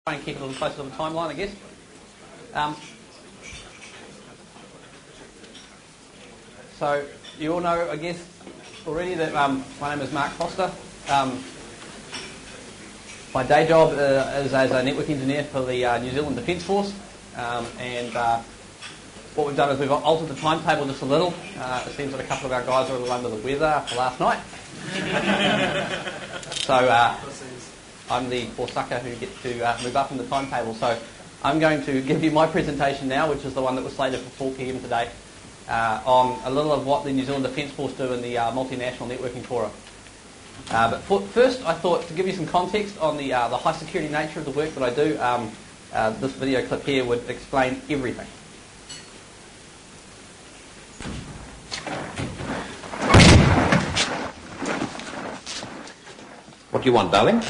Try and keep it a little closer to the timeline, I guess. So you all know, I guess, already that my name is Mark Foster. My day job is as a network engineer for the New Zealand Defence Force, and what we've done is we've altered the timetable just a little. It seems that a couple of our guys are a little under the weather after last night. So I'm the poor sucker who gets to move up in the timetable. So I'm going to give you my presentation now, which is the one that was slated for 4 p.m. today, on a little of what the New Zealand Defence Force do in the multinational networking forum. But first, I thought to give you some context on the high security nature of the work that I do, this video clip here would explain everything. What do you want, darling?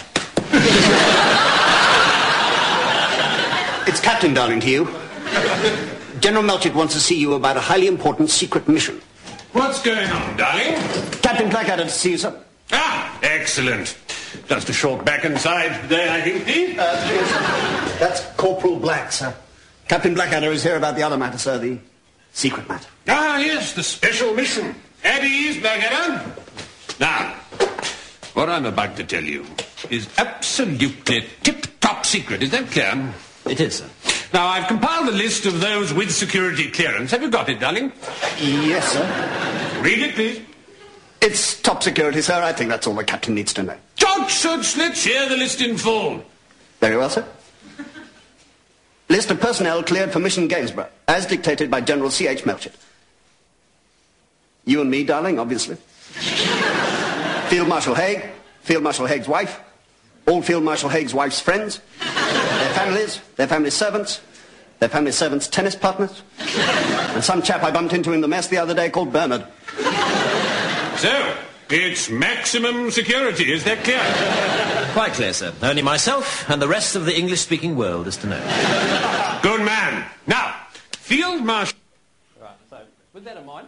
It's Captain Darling to you. General Melchett wants to see you about a highly important secret mission. What's going on, darling? Captain Blackadder to see you, sir. Ah, excellent. Just a short back and side there, I think, please. That's Corporal Black, sir. Captain Blackadder is here about the other matter, sir, the secret matter. Ah, yes, the special mission. At ease, Blackadder. Now, what I'm about to tell you is absolutely tip-top secret. Is that clear? It is, sir. Now, I've compiled a list of those with security clearance. Have you got it, darling? Yes, sir. Read it, please. It's top security, sir. I think that's all the captain needs to know. George, let's hear the list in full. Very well, sir. List of personnel cleared for Mission Gainsborough, as dictated by General C.H. Melchett. You and me, darling, obviously. Field Marshal Haig, Field Marshal Haig's wife, all Field Marshal Haig's wife's friends, their family servants, their family servants' tennis partners, and some chap I bumped into in the mess the other day called Bernard. So, it's maximum security, is that clear? Quite clear, sir. Only myself and the rest of the English-speaking world is to know. Good man. Now, Field Marshal... Right, so with that in mind,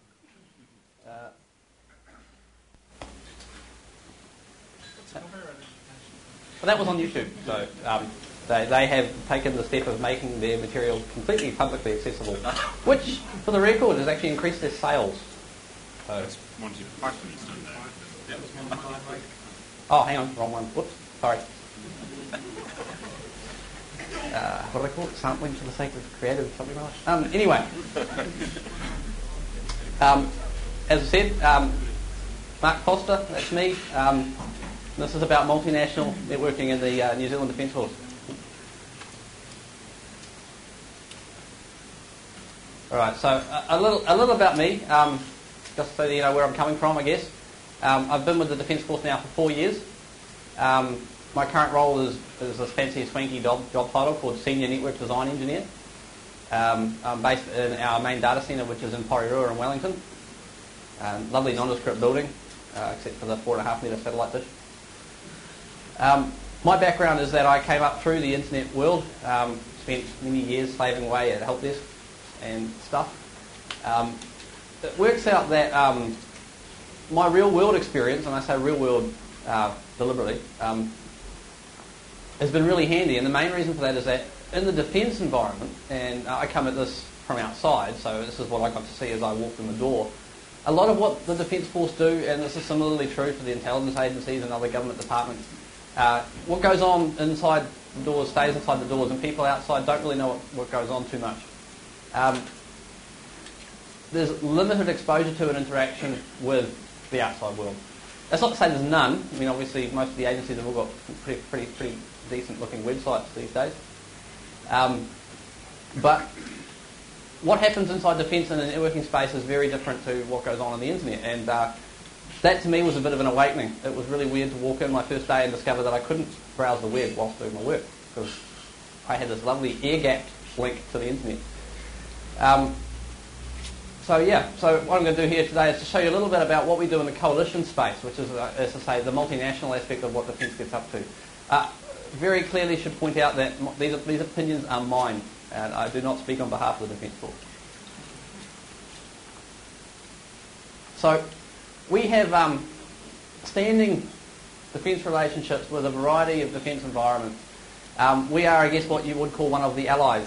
well, that was on YouTube, so they have taken the step of making their material completely publicly accessible, which, for the record, has actually increased their sales. So, oh, hang on, wrong one. Whoops, sorry. What do they call it? Sampling for the sake of creative something like. Anyway, as I said, Mark Foster, that's me. This is about multinational networking in the New Zealand Defence Force. All right, so a little about me, just so that you know where I'm coming from, I guess. I've been with the Defence Force now for 4 years. My current role is this fancy swanky job title called Senior Network Design Engineer. I'm based in our main data centre, which is in Porirua in Wellington. Lovely nondescript building, except for the 4.5 metre satellite dish. My background is that I came up through the internet world, spent many years slaving away at help desk and stuff. It works out that my real world experience, and I say real world deliberately, has been really handy, and the main reason for that is that in the defence environment, and I come at this from outside, so this is what I got to see as I walked in the door, a lot of what the Defence Force do, and this is similarly true for the intelligence agencies and other government departments, what goes on inside the doors stays inside the doors, and people outside don't really know what goes on too much. There's limited exposure to and interaction with the outside world. That's not to say there's none. I mean, obviously, most of the agencies have all got pretty decent-looking websites these days. But what happens inside defence and the networking space is very different to what goes on the internet, and that to me was a bit of an awakening. It was really weird to walk in my first day and discover that I couldn't browse the web whilst doing my work because I had this lovely air-gapped link to the internet. So what I'm going to do here today is to show you a little bit about what we do in the coalition space, which is, as I say, the multinational aspect of what defence gets up to. Very clearly should point out that these opinions are mine, and I do not speak on behalf of the Defence Force. So we have standing defence relationships with a variety of defence environments We are, I guess, what you would call one of the allies.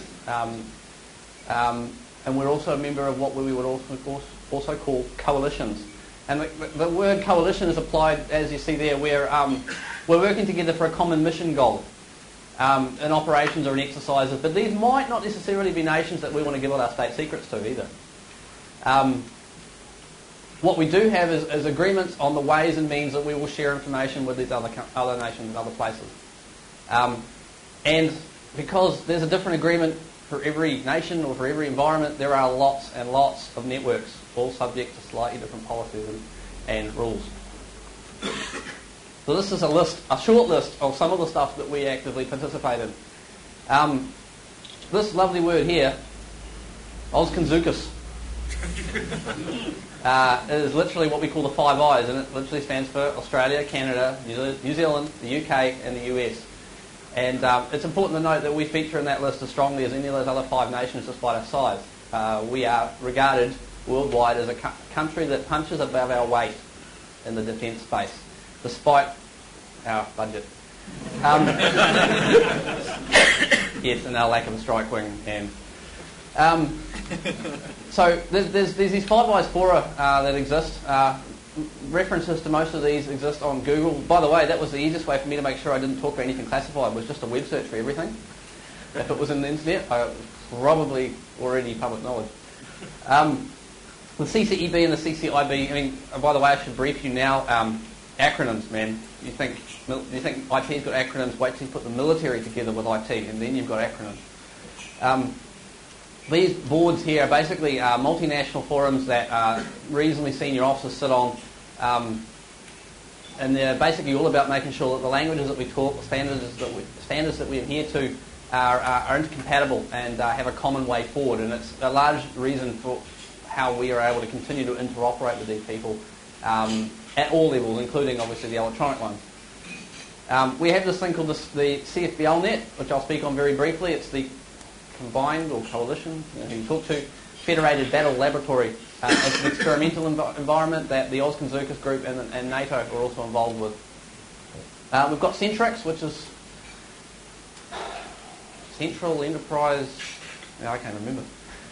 And we're also a member of what we would also call coalitions. And the word coalition is applied, as you see there, where we're working together for a common mission goal in operations or in exercises. But these might not necessarily be nations that we want to give all our state secrets to either. What we do have is agreements on the ways and means that we will share information with these other nations and other places. And because there's a different agreement for every nation or for every environment, there are lots and lots of networks, all subject to slightly different policies and rules. So this is a short list of some of the stuff that we actively participate in. This lovely word here, OzConZUCAS, is literally what we call the Five Eyes, and it literally stands for Australia, Canada, New Zealand, the UK, and the US. And it's important to note that we feature in that list as strongly as any of those other 5 nations despite our size. We are regarded worldwide as a country that punches above our weight in the defence space, despite our budget. Yes, and our lack of a strike wing. And so there's these Five Eyes fora that exist. References to most of these exist on Google. By the way, that was the easiest way for me to make sure I didn't talk about anything classified, was just a web search for everything. If it was in the internet, it's probably already public knowledge. The CCEB and the CCIB, I mean, by the way, I should brief you now. Acronyms, man. You think IT's got acronyms, wait till you put the military together with IT, and then you've got acronyms. These boards here are basically multinational forums that reasonably senior officers sit on, and they're basically all about making sure that the languages that we talk, the standards that we adhere to are intercompatible and have a common way forward. And it's a large reason for how we are able to continue to interoperate with these people at all levels, including obviously the electronic ones. We have this thing called the CFBL net, which I'll speak on very briefly. It's the combined or coalition, who you talk to, federated battle laboratory. It's an experimental environment that the OzConZUCAS group and NATO are also involved with. We've got Centrex, which is Central Enterprise. I can't remember.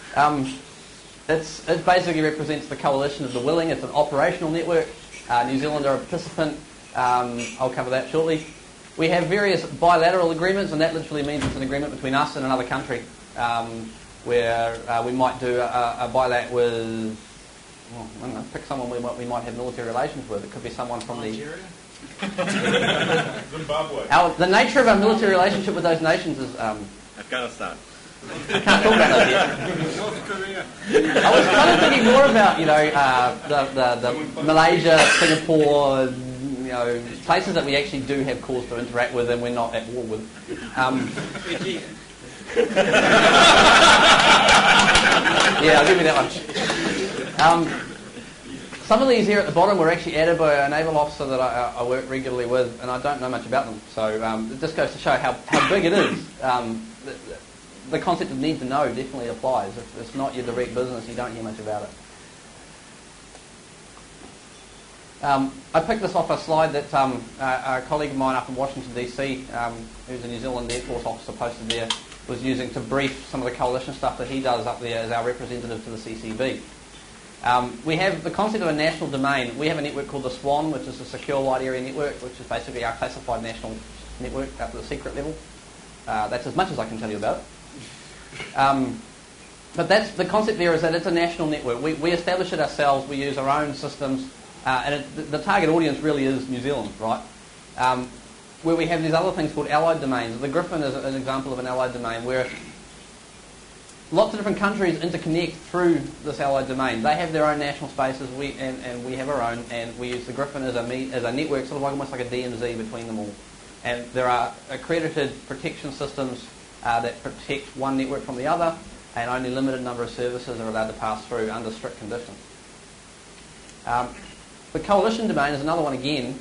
It basically represents the coalition of the willing. It's an operational network. New Zealand are a participant. I'll cover that shortly. We have various bilateral agreements, and that literally means it's an agreement between us and another country, where we might do a bilat with, I don't know, pick someone we might have military relations with. It could be someone from Nigeria? Zimbabwe. The nature of our military relationship with those nations is... Afghanistan. I can't talk about those yet. North Korea. I was kind of thinking more about, the Malaysia, Singapore, places that we actually do have cause to interact with and we're not at war with. Yeah, I'll give you that one. Some of these here at the bottom were actually added by a naval officer that I work regularly with, and I don't know much about them. So it just goes to show how big it is. The concept of need to know definitely applies. If it's not your direct business, you don't hear much about it. I picked this off a slide that a colleague of mine up in Washington DC, who's a New Zealand Air Force officer posted there, was using to brief some of the coalition stuff that he does up there as our representative to the CCB. We have the concept of a national domain. We have a network called the SWAN, which is a Secure Wide Area Network, which is basically our classified national network up to the secret level. That's as much as I can tell you about it. But that's the concept there, is that it's a national network. We establish it ourselves. We use our own systems. And the target audience really is New Zealand, right? Where we have these other things called allied domains. The Griffin is an example of an allied domain where lots of different countries interconnect through this allied domain. They have their own national spaces, and we have our own, and we use the Griffin as a network, sort of almost like a DMZ between them all. And there are accredited protection systems that protect one network from the other, and only a limited number of services are allowed to pass through under strict conditions. The coalition domain is another one again,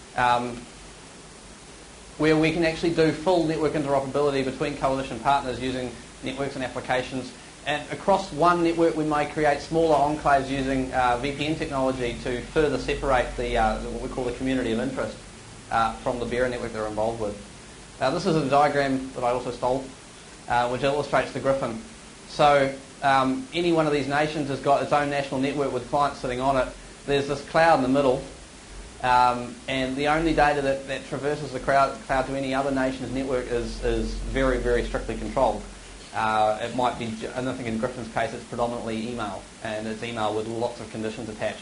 where we can actually do full network interoperability between coalition partners using networks and applications. And across one network, we may create smaller enclaves using VPN technology to further separate what we call the community of interest from the bearer network they're involved with. This is a diagram that I also stole, which illustrates the Griffin. So any one of these nations has got its own national network with clients sitting on it. There's this cloud in the middle, and the only data that traverses the cloud to any other nation's network is very, very strictly controlled. It might be, and I think in Griffin's case it's predominantly email, and it's email with lots of conditions attached.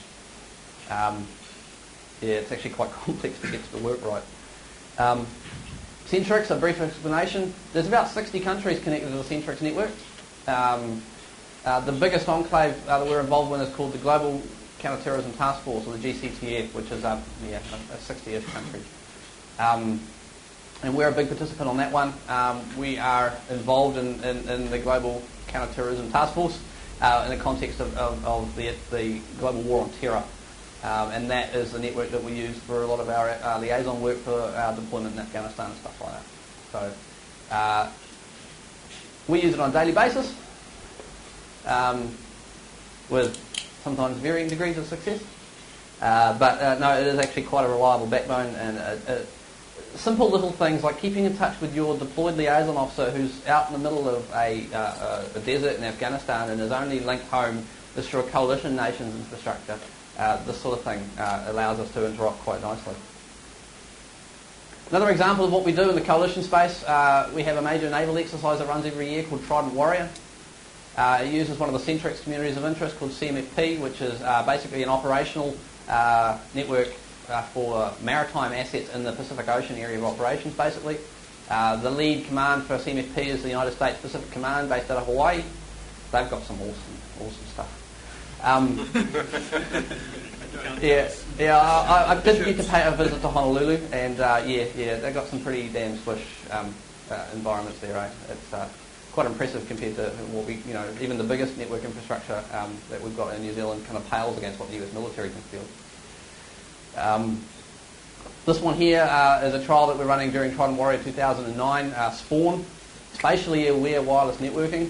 It's actually quite complex to get to the work right. Centrix, a brief explanation. There's about 60 countries connected to the Centrix network. The biggest enclave that we're involved in is called the Global Counterterrorism Task Force, or the GCTF, which is a 60-ish country. And we're a big participant on that one. We are involved in the Global Counterterrorism Task Force in the context of the global war on terror. And that is the network that we use for a lot of our liaison work for our deployment in Afghanistan and stuff like that. So we use it on a daily basis with sometimes varying degrees of success. But no, it is actually quite a reliable backbone, and simple little things like keeping in touch with your deployed liaison officer who's out in the middle of a desert in Afghanistan and his only link home is through a coalition nation's infrastructure. This sort of thing allows us to interop quite nicely. Another example of what we do in the coalition space, we have a major naval exercise that runs every year called Trident Warrior. It uses one of the Centrix communities of interest called CMFP, which is basically an operational network for maritime assets in the Pacific Ocean area of operations, basically. The lead command for CMFP is the United States Pacific Command based out of Hawaii. They've got some awesome stuff. I did get to pay a visit to Honolulu, and they've got some pretty damn swish environments there. Eh? It's quite impressive compared to what we, even the biggest network infrastructure that we've got in New Zealand kind of pales against what the US military can field. This one here is a trial that we're running during Trident Warrior 2009, Spawn, spatially aware wireless networking.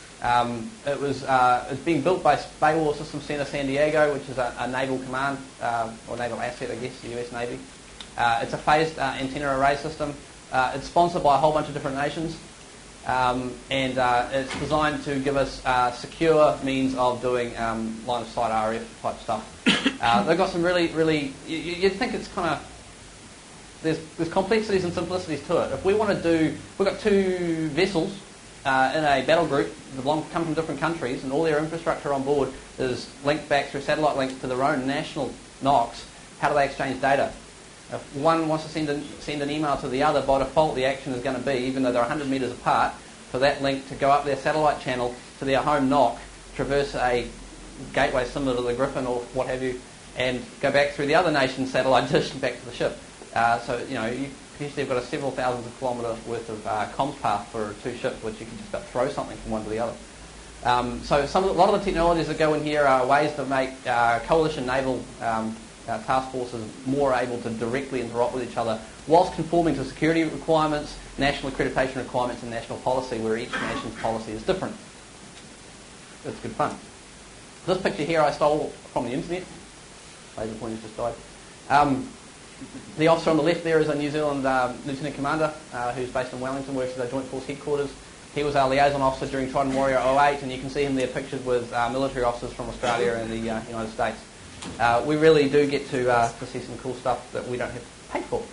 It's being built by Bay War Systems Center San Diego, which is a naval command, or naval asset, I guess, the US Navy. It's a phased antenna array system. It's sponsored by a whole bunch of different nations, and it's designed to give us secure means of doing line of sight RF type stuff. They've got some really, you'd think it's kind of, there's complexities and simplicities to it. If we want to do, we've got two vessels in a battle group that come from different countries, and all their infrastructure on board is linked back through satellite links to their own national NOCs. How do they exchange data? If one wants to send an email to the other, by default the action is going to be, even though they're 100 metres apart, for that link to go up their satellite channel to their home NOC, traverse a gateway similar to the Griffin or what have you, and go back through the other nation's satellite dish and back to the ship. You potentially have got a several thousands of kilometre worth of comms path for two ships, which you can just about throw something from one to the other. A lot of the technologies that go in here are ways to make coalition naval task forces more able to directly interop with each other, whilst conforming to security requirements, national accreditation requirements, and national policy, where each nation's policy is different. It's good fun. This picture here I stole from the internet. Laser pointer's just died. The officer on the left there is a New Zealand Lieutenant Commander who's based in Wellington, works at our Joint Force Headquarters. He was our liaison officer during Trident Warrior 08, and you can see him there pictured with military officers from Australia and the United States. We really do get to see some cool stuff that we don't have to pay for.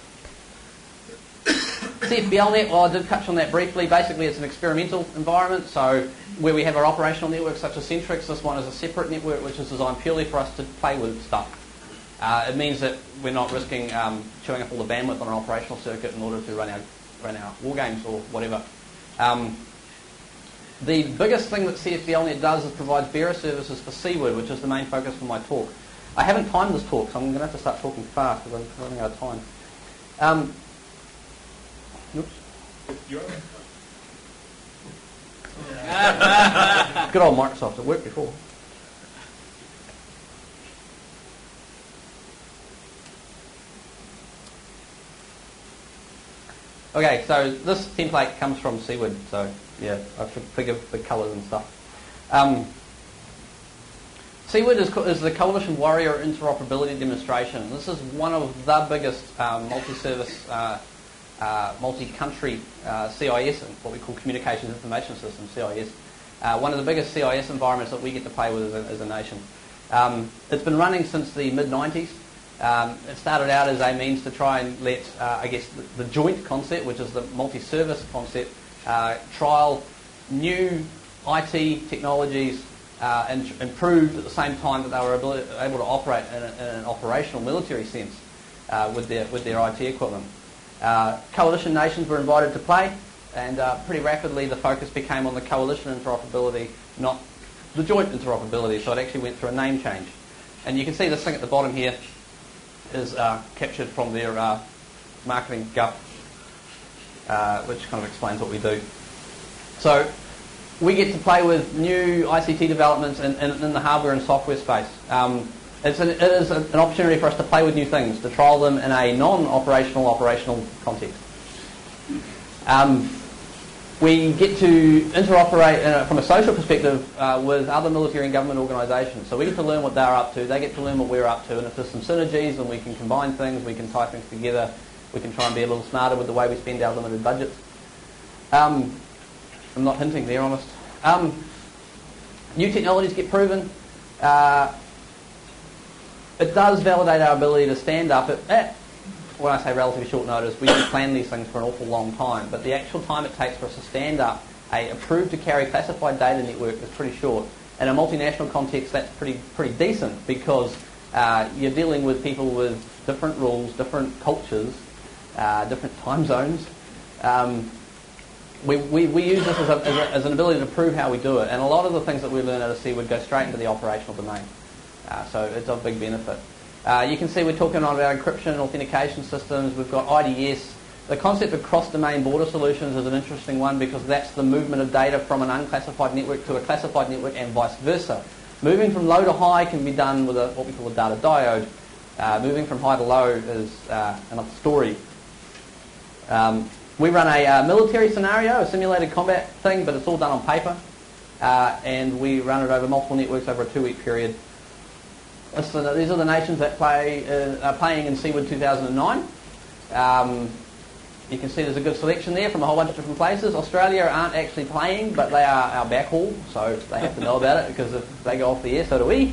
CFBLNet, well, I did touch on that briefly. Basically, it's an experimental environment, so where we have our operational networks such as Centrix, this one is a separate network which is designed purely for us to play with stuff. It means that we're not risking chewing up all the bandwidth on an operational circuit in order to run our war games or whatever. The biggest thing that CFBLNet does is provides bearer services for Seaward, which is the main focus for my talk. I haven't timed this talk, so I'm going to have to start talking fast because I'm running out of time. Good old Microsoft, it worked before. Okay, so this template comes from Seaward, so yeah, I forgive the colours and stuff. Seaward is the Coalition Warrior interoperability demonstration. This is one of the biggest multi-service multi-country CIS, and what we call Communications Information System, CIS. One of the biggest CIS environments that we get to play with as a nation. It's been running since the mid-90s. It started out as a means to try and let, the joint concept, which is the multi-service concept, trial new IT technologies and improved at the same time that they were able to operate in an operational military sense with their IT equipment. Coalition nations were invited to play, and pretty rapidly the focus became on the coalition interoperability, not the joint interoperability, so it actually went through a name change. And you can see this thing at the bottom here is captured from their marketing gup, which kind of explains what we do. So we get to play with new ICT developments in the hardware and software space. It is an opportunity for us to play with new things, to trial them in a non-operational, operational context. We get to interoperate from a social perspective with other military and government organisations. So we get to learn what they're up to, they get to learn what we're up to, and if there's some synergies and we can combine things, we can tie things together, we can try and be a little smarter with the way we spend our limited budgets. I'm not hinting there, honest. New technologies get proven. It does validate our ability to stand up at when I say relatively short notice, we don't plan these things for an awful long time, but the actual time it takes for us to stand up a approved to carry classified data network is pretty short. In a multinational context, that's pretty decent, because you're dealing with people with different rules, different cultures, different time zones. We use this as an ability to prove how we do it, and a lot of the things that we learn out of sea would go straight into the operational domain. So it's of big benefit. You can see we're talking about encryption and authentication systems. We've got IDS. The concept of cross-domain border solutions is an interesting one, because that's the movement of data from an unclassified network to a classified network and vice versa. Moving from low to high can be done with what we call a data diode. Moving from high to low is another story. We run a military scenario, a simulated combat thing, but it's all done on paper. And we run it over multiple networks over a 2-week period. These are the nations that are playing in SEAWID 2009. You can see there's a good selection there from a whole bunch of different places. Australia aren't actually playing, but they are our backhaul, so they have to know about it, because if they go off the air, so do we.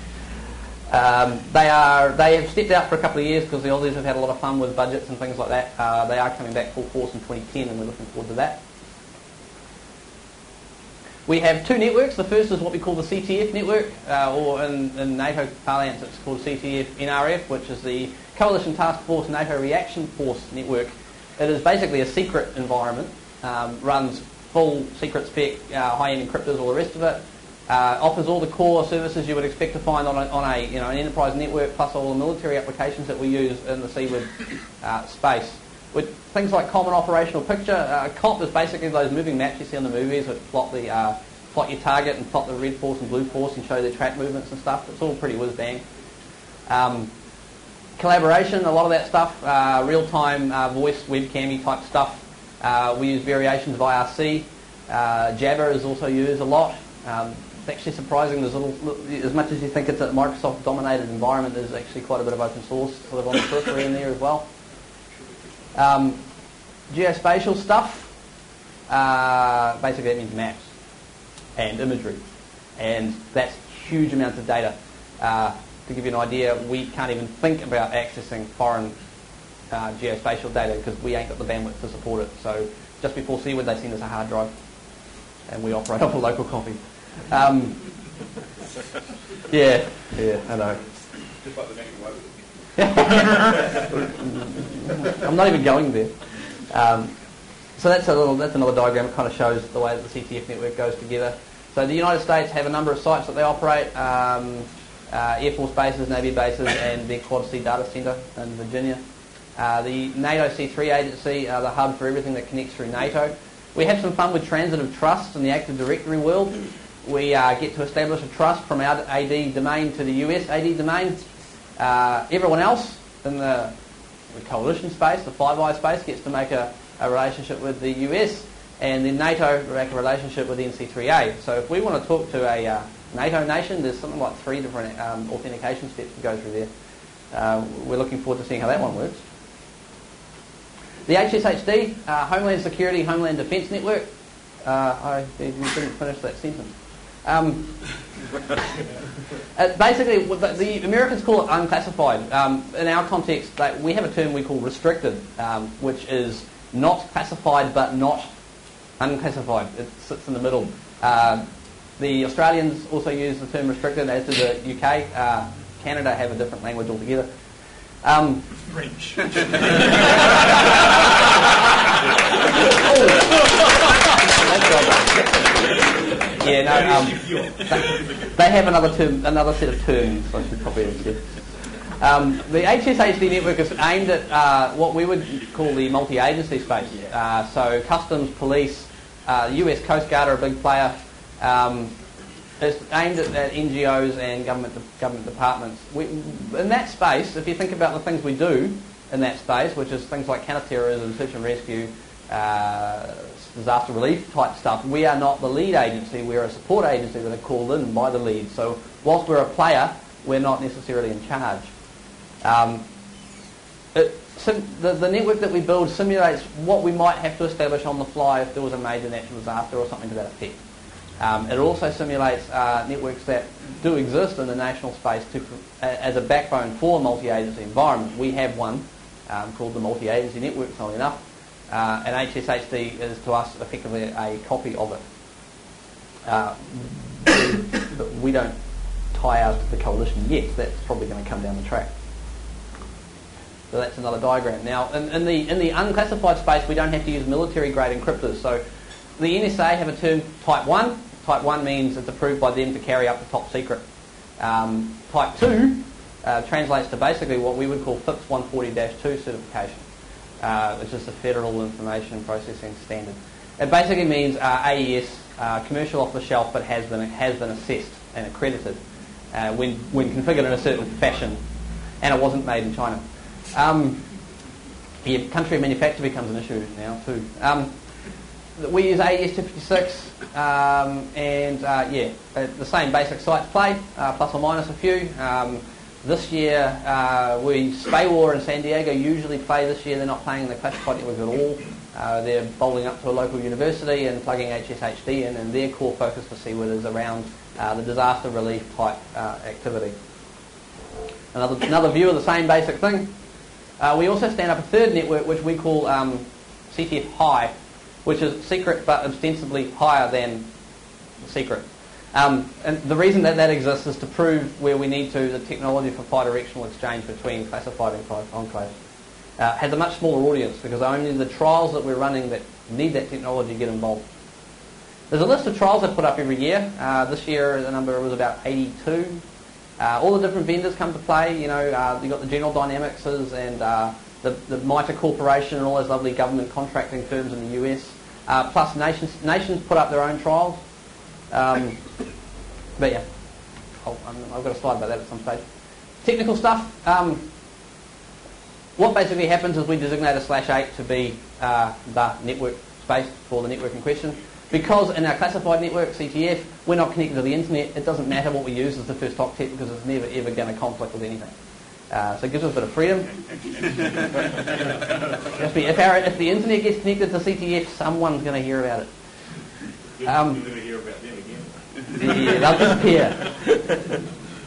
They have stepped out for a couple of years because the Aussies have had a lot of fun with budgets and things like that. They are coming back full force in 2010, and we're looking forward to that. We have 2 networks. The first is what we call the CTF network, or in NATO parlance it's called CTF NRF, which is the Coalition Task Force NATO Reaction Force network. It is basically a secret environment, runs full secret spec, high-end encryptors, all the rest of it, offers all the core services you would expect to find on an enterprise network, plus all the military applications that we use in the SEAWID space. With things like common operational picture, COP is basically those moving maps you see in the movies that plot your target and plot the red force and blue force and show their track movements and stuff. It's all pretty whiz-bang. Collaboration, a lot of that stuff, real-time voice, webcam-y type stuff. We use variations of IRC. Jabber is also used a lot. It's actually surprising, there's as much as you think it's a Microsoft-dominated environment, there's actually quite a bit of open source sort of on the periphery in there as well. Geospatial stuff, basically that means maps and imagery, and that's huge amounts of data. To give you an idea, we can't even think about accessing foreign geospatial data because we ain't got the bandwidth to support it. So just before SEAWID they send us a hard drive, and we operate off a local copy. Yeah, I know. Just like the Megan I'm not even going there. So that's another diagram. It kind of shows the way that the CTF network goes together. So the United States have a number of sites that they operate, Air Force bases, Navy bases, and their Quad C data centre in Virginia. The NATO C3 agency are the hub for everything that connects through NATO. We have some fun with transitive trust in the Active Directory world. We get to establish a trust from our AD domain to the US AD domain. Everyone else in the coalition space, the Five Eyes space, gets to make a relationship with the US, and then NATO will make a relationship with the NC3A. So if we want to talk to a NATO nation, there's something like 3 different authentication steps to go through there. We're looking forward to seeing how that one works. The HSHD, Homeland Security, Homeland Defence Network. You didn't finish that sentence. Basically, the Americans call it unclassified. In our context, we have a term we call restricted, which is not classified but not unclassified. It sits in the middle. The Australians also use the term restricted, as do the UK. Canada have a different language altogether. French. Yeah, no. They have another set of terms. I should probably have said. The HSHD network is aimed at what we would call the multi-agency space. So customs, police, US Coast Guard are a big player. It's aimed at NGOs and government departments. In that space, if you think about the things we do in that space, which is things like counter-terrorism, search and rescue, disaster relief type stuff, we are not the lead agency. We're a support agency that are called in by the lead. So whilst we're a player, we're not necessarily in charge. The network that we build simulates what we might have to establish on the fly if there was a major natural disaster or something to that effect. It also simulates networks that do exist in the national space as a backbone for a multi-agency environment. We have one called the Multi-Agency Network, funnily enough, and HSHD is to us effectively a copy of it. But we don't tie out to the coalition yet. That's probably going to come down the track. So that's another diagram. Now, in the unclassified space, we don't have to use military-grade encryptors. So the NSA have a term, Type 1. Type 1 means it's approved by them to carry up to top secret. Type 2 translates to basically what we would call FIPS 140-2 certification, which is the Federal Information Processing Standard. It basically means AES, commercial off the shelf, but has been assessed and accredited when configured in a certain fashion, and it wasn't made in China. Country of manufacture becomes an issue now too. We use AES 256, the same basic sites play, plus or minus a few. This year, SPAWAR in San Diego usually play this year. They're not playing the classified network at all. They're bowling up to a local university and plugging HSHD in, and their core focus for Seaward is around the disaster relief type activity. Another view of the same basic thing. We also stand up a third network which we call CTF High, which is secret but ostensibly higher than secret. And the reason that exists is to prove where we need to the technology for bi-directional exchange between classified and enclave. Has a much smaller audience because only the trials that we're running that need that technology get involved. There's a list of trials I put up every year. This year the number was about 82. All the different vendors come to play. You've got the General Dynamicses and the MITRE Corporation and all those lovely government contracting firms in the US. Plus nations put up their own trials. But yeah, I've got a slide about that at some stage. Technical stuff. What basically happens is we designate a /8 to be the network space for the network in question. Because in our classified network, CTF, we're not connected to the internet, it doesn't matter what we use as the first octet because it's never ever going to conflict with anything. So it gives us a bit of freedom. If the internet gets connected to CTF, someone's going to hear about it. You're going to hear about them again. Yeah, they'll disappear.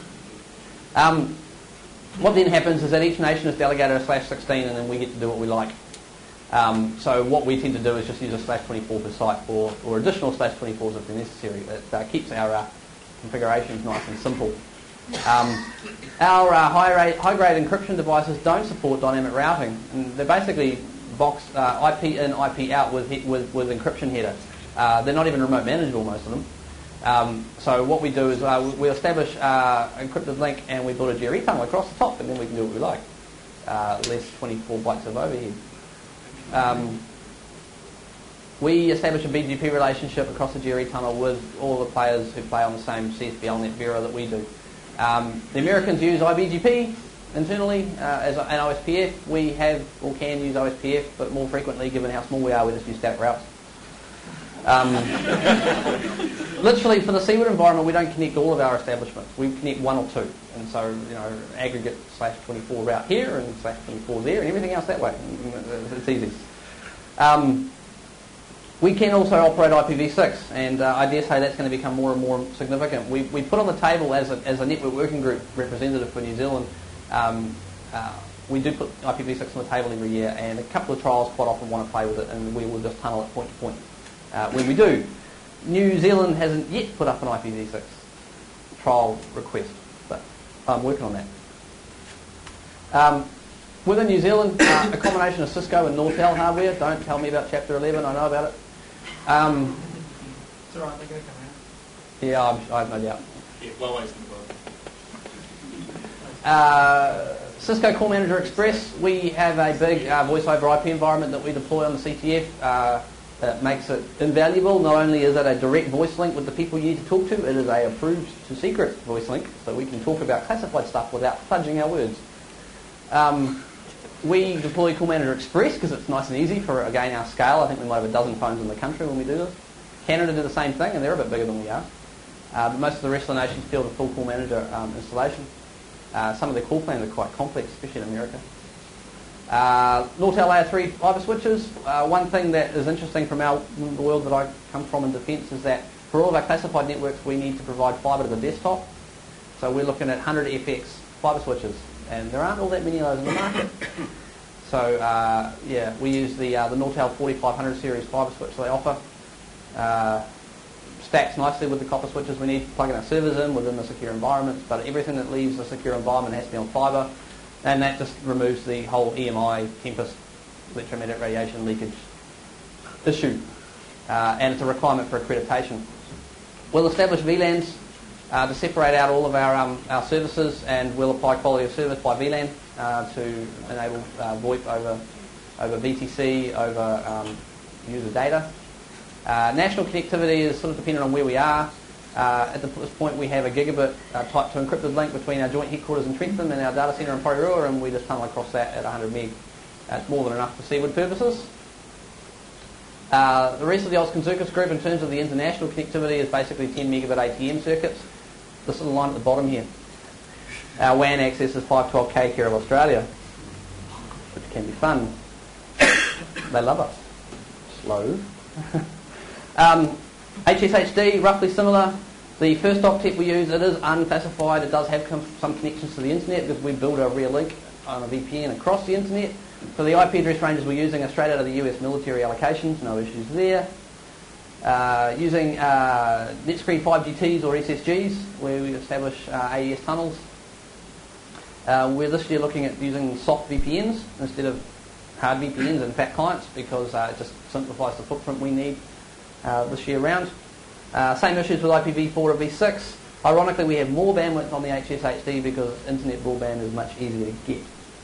What then happens is that each nation is delegated a /16 and then we get to do what we like. So what we tend to do is just use a /24 per site or additional /24s if they're necessary. It keeps our configurations nice and simple. Our high-grade encryption devices don't support dynamic routing, and they're basically boxed IP in, IP out with encryption header. They're not even remote manageable, most of them. So what we do is we establish encrypted link and we build a GRE tunnel across the top, and then we can do what we like. Less 24 bytes of overhead. We establish a BGP relationship across the GRE tunnel with all the players who play on the same CSPL Netbureau that we do. The Americans use IBGP internally as an OSPF. We have or can use OSPF, but more frequently, given how small we are, we just use static routes. literally for the Seaward environment, we don't connect all of our establishments. We connect one or two, and so aggregate /24 route here and /24 there, and everything else that way. It's easy. We can also operate IPv6, and I dare say that's going to become more and more significant. We put on the table as a network working group representative for New Zealand. We do put IPv6 on the table every year, and a couple of trials quite often want to play with it, and we will just tunnel it point to point when we do. New Zealand hasn't yet put up an IPv6 trial request, but I'm working on that. Within New Zealand, a combination of Cisco and Nortel hardware. Don't tell me about Chapter 11, I know about it. It's alright, they're going to come out. Yeah, I have no doubt. Yeah, Huawei's going to buy it. Cisco Call Manager Express, we have a big voice over IP environment that we deploy on the CTF. It makes it invaluable. Not only is it a direct voice link with the people you need to talk to, it is a approved to secret voice link, so we can talk about classified stuff without fudging our words. We deploy Call Manager Express because it's nice and easy for, again, our scale. I think we might have a dozen phones in the country when we do this. Canada do the same thing, and they're a bit bigger than we are. But most of the rest of the nations field a full Call Manager installation. Some of their call plans are quite complex, especially in America. Nortel Layer 3 fibre switches. One thing that is interesting from the world that I come from in defence is that for all of our classified networks we need to provide fibre to the desktop. So we're looking at 100 FX fibre switches, and there aren't all that many of those in the market. So we use the Nortel 4500 series fibre switch they offer. Stacks nicely with the copper switches we need, plugging our servers in within the secure environments, but everything that leaves the secure environment has to be on fibre, and that just removes the whole EMI, Tempest, electromagnetic radiation leakage issue, and it's a requirement for accreditation. We'll establish VLANs to separate out all of our services, and we'll apply quality of service by VLAN to enable VoIP over VTC, over user data. National connectivity is sort of dependent on where we are. At this point we have a gigabit type 2 encrypted link between our joint headquarters in Trentham and our data centre in Porirua, and we just tunnel across that at 100 meg. It's more than enough for Seaward purposes. The rest of the Auscon Circuits group in terms of the international connectivity is basically 10 megabit ATM circuits. This little line at the bottom here. Our WAN access is 512k care of Australia, which can be fun. They love us. Slow. HSHD, roughly similar. The first octet we use, it is unclassified. It does have some connections to the internet because we build a real link on a VPN across the internet. So the IP address ranges we're using are straight out of the US military allocations, no issues there. Using NetScreen 5GTs or SSGs, where we establish AES tunnels. We're this year looking at using soft VPNs instead of hard VPNs and fat clients because it just simplifies the footprint we need this year round. Same issues with IPv4 to v6. Ironically, we have more bandwidth on the HSHD because internet broadband is much easier to get.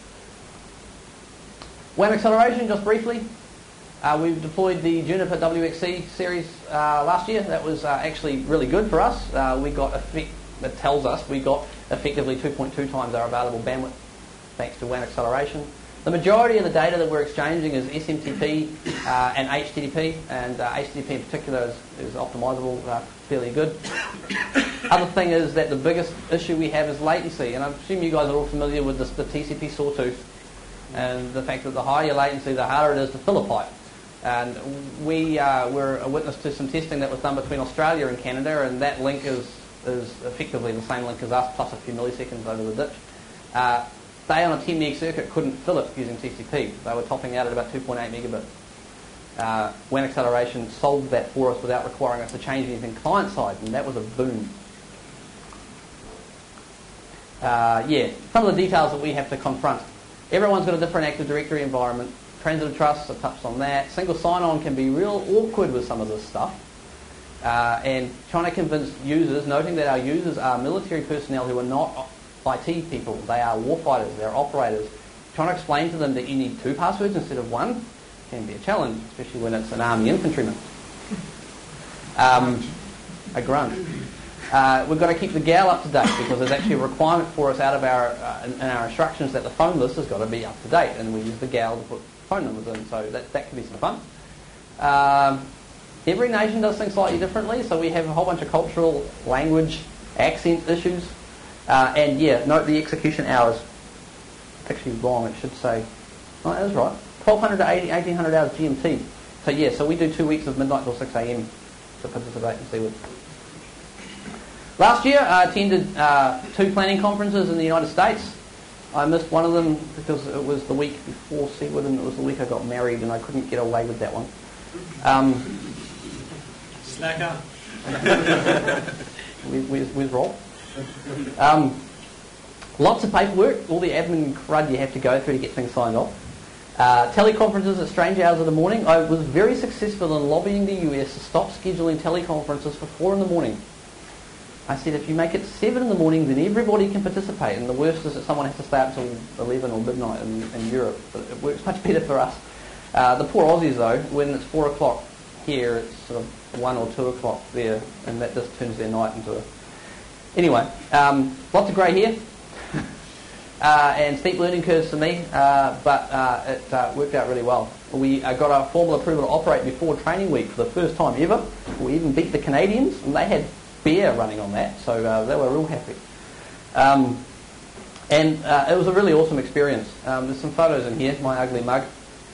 WAN acceleration, just briefly. We've deployed the Juniper WXC series last year. That was actually really good for us. That tells us we got effectively 2.2 times our available bandwidth thanks to WAN acceleration. The majority of the data that we're exchanging is SMTP and HTTP, and HTTP in particular is optimizable fairly good. Other thing is that the biggest issue we have is latency, and I assume you guys are all familiar with the TCP sawtooth and the fact that the higher your latency, the harder it is to fill a pipe. And we were a witness to some testing that was done between Australia and Canada, and that link is effectively the same link as us, plus a few milliseconds over the ditch. They on a 10 meg circuit couldn't fill it using TCP. They were topping out at about 2.8 megabit. WAN acceleration solved that for us without requiring us to change anything client side, and that was a boom. Some of the details that we have to confront. Everyone's got a different Active Directory environment. Transitive trusts, I touched on that. Single sign-on can be real awkward with some of this stuff. And trying to convince users, noting that our users are military personnel who are not IT people, they are warfighters, they're operators. Trying to explain to them that you need 2 passwords instead of 1 can be a challenge, especially when it's an army infantryman. A grunt. We've got to keep the GAL up to date because there's actually a requirement for us out of in our instructions that the phone list has got to be up to date, and we use the GAL to put phone numbers in, so that can be some fun. Every nation does things slightly differently, so we have a whole bunch of cultural, language, accent issues. And yeah, note the execution hours. It's actually wrong, it should say, oh, that is right, 1200 to 1800 hours GMT. So yeah, so we do 2 weeks of midnight till 6 a.m. to participate in Seaward. Last year I attended 2 planning conferences in the United States. I missed one of them because it was the week before Seaward and it was the week I got married and I couldn't get away with that one. Slacker. Where's Rob? Lots of paperwork, all the admin crud you have to go through to get things signed off. Teleconferences at strange hours of the morning. I was very successful in lobbying the US to stop scheduling teleconferences for 4 in the morning. I said, if you make it 7 in the morning, then everybody can participate. And the worst is that someone has to stay up till 11 or midnight in Europe. But it works much better for us. The poor Aussies, though, when it's 4 o'clock here, it's sort of 1 or 2 o'clock there, and that just turns their night into a... Anyway, lots of grey hair. And steep learning curves for me, but it worked out really well. We got our formal approval to operate before training week for the first time ever. We even beat the Canadians, and they had beer running on that, so they were real happy. And it was a really awesome experience. There's some photos in here, my ugly mug.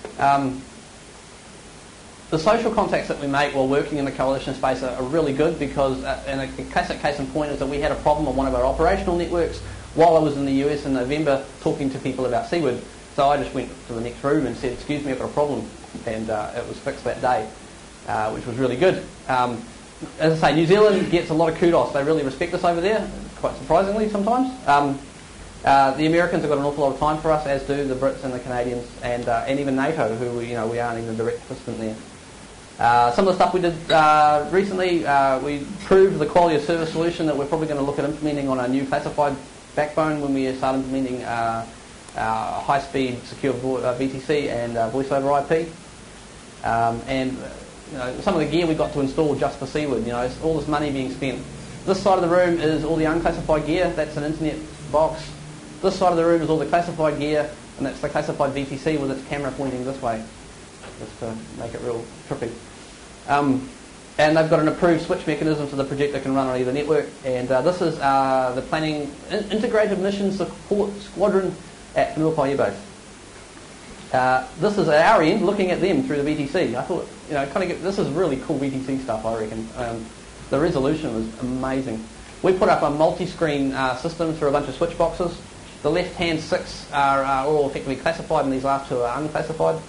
The social contacts that we make while working in the coalition space are really good because, and a classic case in point is that we had a problem on one of our operational networks while I was in the US in November talking to people about Seaward. So I just went to the next room and said, excuse me, I've got a problem. And it was fixed that day, which was really good. As I say, New Zealand gets a lot of kudos. They really respect us over there, quite surprisingly sometimes. The Americans have got an awful lot of time for us, as do the Brits and the Canadians, and even NATO, who we aren't even a direct participant there. Some of the stuff we did recently, we proved the quality of service solution that we're probably going to look at implementing on our new classified backbone when we start implementing high-speed secure VTC and voice over IP. And some of the gear we got to install just for Seaward. It's all this money being spent. This side of the room is all the unclassified gear. That's an internet box. This side of the room is all the classified gear, and that's the classified VTC with its camera pointing this way, just to make it real trippy. And they've got an approved switch mechanism so the projector can run on either network. And this is the planning integrated mission support squadron at Whenuapai Air Base. This is at our end, looking at them through the VTC. I thought, this is really cool VTC stuff, I reckon. The resolution was amazing. We put up a multi-screen system through a bunch of switch boxes. The left-hand 6 are all effectively classified, and these last 2 are unclassified.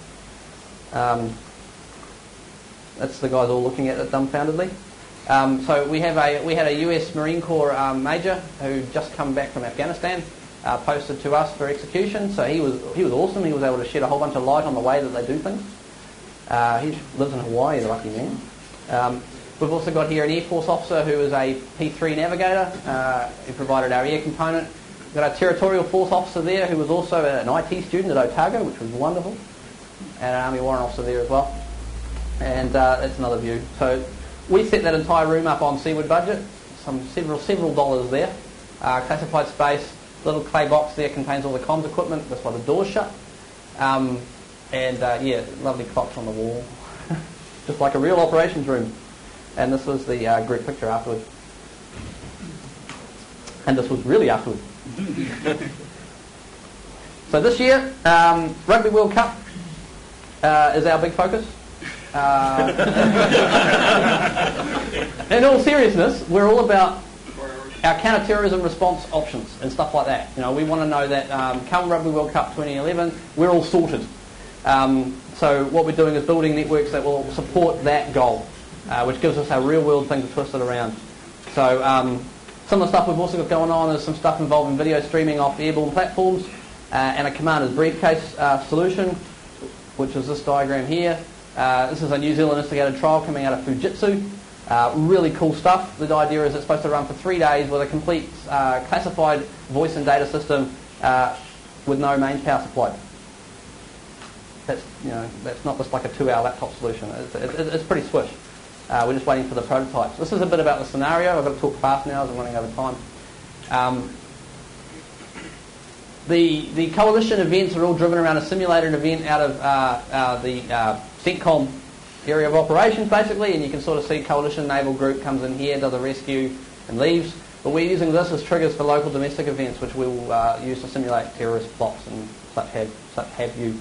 That's the guys all looking at it dumbfoundedly. So we had a US Marine Corps major who just come back from Afghanistan, posted to us for execution. So he was awesome. He was able to shed a whole bunch of light on the way that they do things. He lives in Hawaii, the lucky man. We've also got here an Air Force officer who is a P3 navigator. He provided our air component. We've got a Territorial Force officer there who was also an IT student at Otago, which was wonderful, and an Army Warrant officer there as well. And that's another view. So we set that entire room up on Seaward budget, several dollars there. Classified space, little clay box there contains all the comms equipment. That's why the door's shut. Yeah, lovely clocks on the wall, just like a real operations room. And this was the group picture afterwards. And this was really afterwards. So this year, Rugby World Cup is our big focus. In all seriousness, we're all about our counter-terrorism response options and stuff like that. We want to know that come Rugby World Cup 2011, we're all sorted. So what we're doing is building networks that will support that goal, which gives us a real-world thing to twist it around. So some of the stuff we've also got going on is some stuff involving video streaming off airborne platforms and a commander's briefcase solution, which is this diagram here. This is a New Zealand instigated trial coming out of Fujitsu. Really cool stuff. The idea is it's supposed to run for 3 days with a complete classified voice and data system with no mains power supplied. That's not just like a 2-hour laptop solution. It's pretty swish. We're just waiting for the prototypes. This is a bit about the scenario. I've got to talk fast now as I'm running over time. The coalition events are all driven around a simulated event out of the CENTCOM area of operations basically, and you can sort of see coalition naval group comes in here, does a rescue and leaves. But we're using this as triggers for local domestic events, which we will use to simulate terrorist plots and such have you.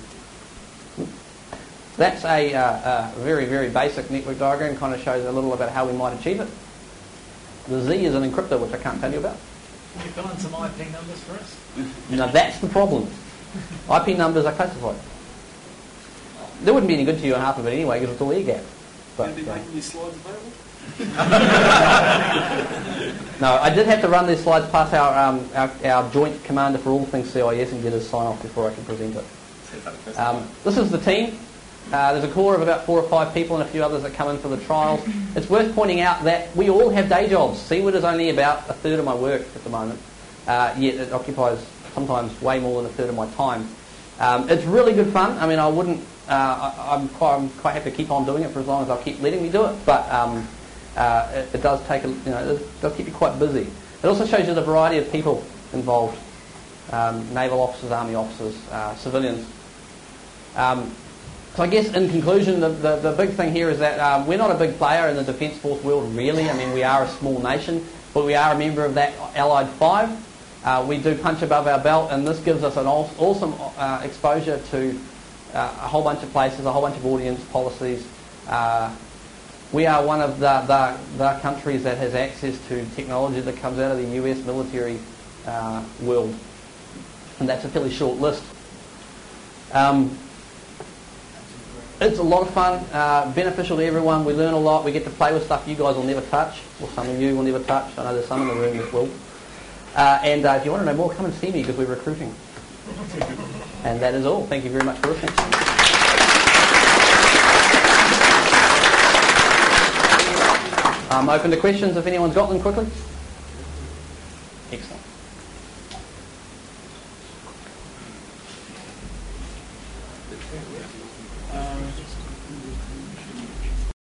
That's a very, very basic network diagram, kind of shows a little about how we might achieve it. The Z is an encryptor, which I can't tell you about. Can you fill in some IP numbers for us? Now that's the problem. IP numbers are classified. They wouldn't be any good to you on half of it anyway, because it's all air gap. Going to be making these slides available? No, I did have to run these slides past our joint commander for all things CIS and get his sign off before I could present it. This is the team. There's a core of about 4 or 5 people and a few others that come in for the trials. It's worth pointing out that we all have day jobs. Seaward is only about a third of my work at the moment, yet it occupies sometimes way more than a third of my time. It's really good fun. I mean, I'm quite happy to keep on doing it for as long as they'll keep letting me do it. But it does take, it does keep you quite busy. It also shows you the variety of people involved: naval officers, army officers, civilians. So I guess in conclusion, the big thing here is that we're not a big player in the Defence Force world, really. I mean, we are a small nation, but we are a member of that Allied 5. We do punch above our belt, and this gives us an awesome exposure to a whole bunch of places, a whole bunch of audience policies. We are one of the countries that has access to technology that comes out of the US military world, and that's a fairly short list. It's a lot of fun, beneficial to everyone. We learn a lot. We get to play with stuff you guys will never touch, or some of you will never touch. I know there's some in the room that will. And if you want to know more, come and see me because we're recruiting. And that is all. Thank you very much for listening. I'm open to questions if anyone's got them quickly. Excellent.